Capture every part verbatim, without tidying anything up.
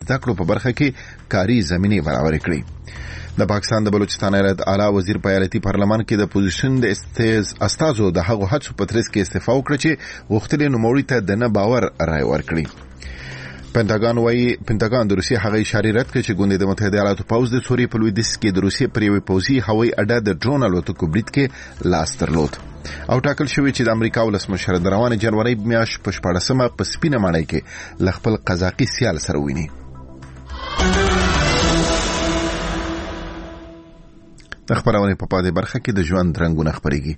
زده کړو په برخه کې کاري زمینه برابر کړي. د پاکستان د بلوچستان ایالت اعلی وزیر په ایالتي پارلمان کې د اپوزیشن د استاز استازو د هغو هڅو په ترڅ کې استعفا وکړه چې غوښتل نوموړي ته د نه باور رائے ورکړي. پنټاګان وايي پنټاګان د روسیې هغه اشاره رد کړه چې ګوند د متحده ایالاتو پوځ د سوریې په لویدیځ کې د روسیې پر یوې پوځي هوایي اډه د ډرون الوتکو برید کې لاس درلود او ټاکل شوی چې د امریکا ولسمشر د روانې جنوري میاشت په شپاړسمه په سپینه ماڼۍ کې ل خپل قزاقي سیال سره ویني. د خبرونه په پاده برخه کې د ژوند رنگونه خبريږي.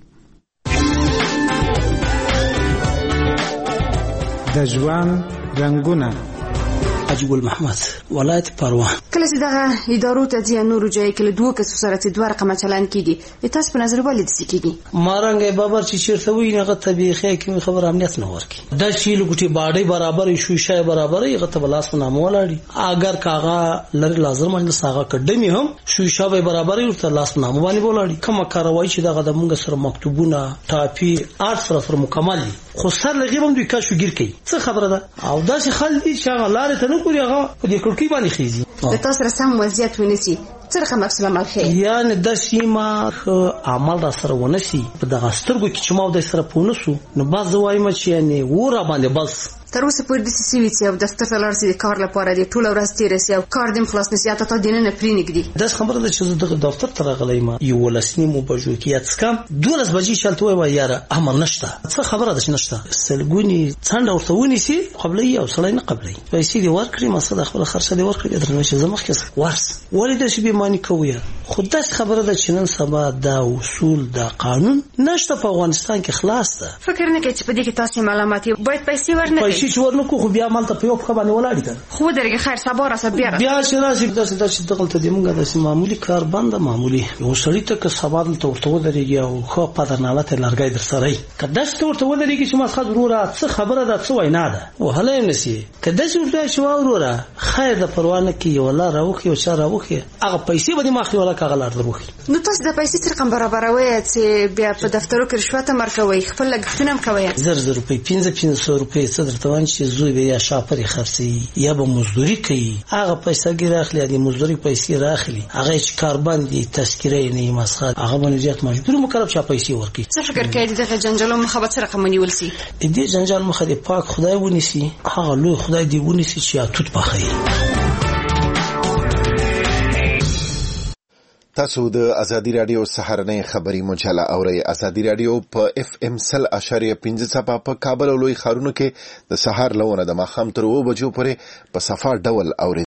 د ژوند رنگونه حاجی ګل محمد ولایت پروان. کله چې دغه ادارو ته ځي نور ځای کې له دوه کسو سره چې دوه رقم چلان کیږي تاسو په نظر ولې دسی کیږي؟ مارنګ بابر چې چیرته وي نه طبيعي کې خبر امنیت نه ورکی دا شی لګټي باډي برابر شو شای برابر یې غته بلاس نه مولاړي اگر کاغه لری لازم مجلس هغه کډمی هم شو شای برابر یې ورته لاس نه باندې بولاړي کوم کاروای چې دغه د مونږ سره مکتوبونه ټاپی ارت سره سره مکمل خو سر لغیبم دوی کاشو ګیر کوي څه خبره ده او دا چې خلک چې هغه لارې ته نه کوي هغه په دې کړکی باندې خيزي د تاسو سره سم وضعیت ونیسي څرخه مفصله مخه یعنی د سیما عمل را سره ونسی په دغه سترګو کې چې ما د سره پونسو نو باز وایم چې یعنی ور باندې بس تر اوسه پورې د سی وی سی او دفتر ته لاړ سي کار لپاره دی ټول ورځ تیر سي او کار دیم خلاص نشي اته ته دینه نه پرینګدي دا خبره ده چې دغه دفتر ته راغلی ما یو لسنی مو بجو کې اتسکم دولس بجې شلته وای یاره امر نشته څه خبره ده چې نشته سلګونی څنډه ورته ونی سي قبلي او سړی نه قبلي پیسې دی ورکړي ما صد خپل خرڅه دی ورکړي درنه چې زمخ کې ورس ولې د شی بیمانی کوی خود داس خبره ده چې نن سبا دا اصول دا قانون نشته په افغانستان کې خلاص ده فکر نه کوي چې په دې کې تاسو معلوماتي باید پیسې ورنه پیسې چې ورنکو خو بیا مالته په یو په باندې ولاړی ده خو درګه خیر سبا را سبا بیا چې راځي داسې داسې دغلت دی موږ داسې معمولی کار بنده معمولی یو سړی ته که سبا ته ورته ودرېږي او خو په درنالته لارګای در سره کله چې ورته ودرېږي چې ما څخه ضروره څه خبره ده څه وینا ده وهله نسی کله چې ورته شو وروره خیر د پروانه کې یو لار راوخي او چا راوخي هغه پیسې به ما خو ولا کاغه لار دروخي نو تاسو د پیسې رقم برابروي چې بیا په دفترو کې رشوت مرکوي خپل لګښتونه کوي زر زر روپۍ پنځه پنځه سو روپۍ صدر توان چې زوی به یا شاپري خرڅي یا به مزدوري کوي هغه پیسې ګراخلي د مزدوري پیسې راخلي هغه چې کاربن دي تذکره نه مسخه هغه باندې زیات مجبور مکلف شي پیسې ورکي څه فکر کوي دغه جنجال مخابت رقم نیول سي دې جنجال مخه دې پاک خدای ونیسي هغه لوی خدای دې ونیسي چې یا توت پخې. تاسو د ازادي رادیو سهارنۍ خبري مجله اورئ. ازادي رادیو په اف ام سل اشاریه پنځه صفه په کابل او لوی ښارونو کې د سهار لونه د ماخام تر و بجو پورې په صفه ډول اورئ.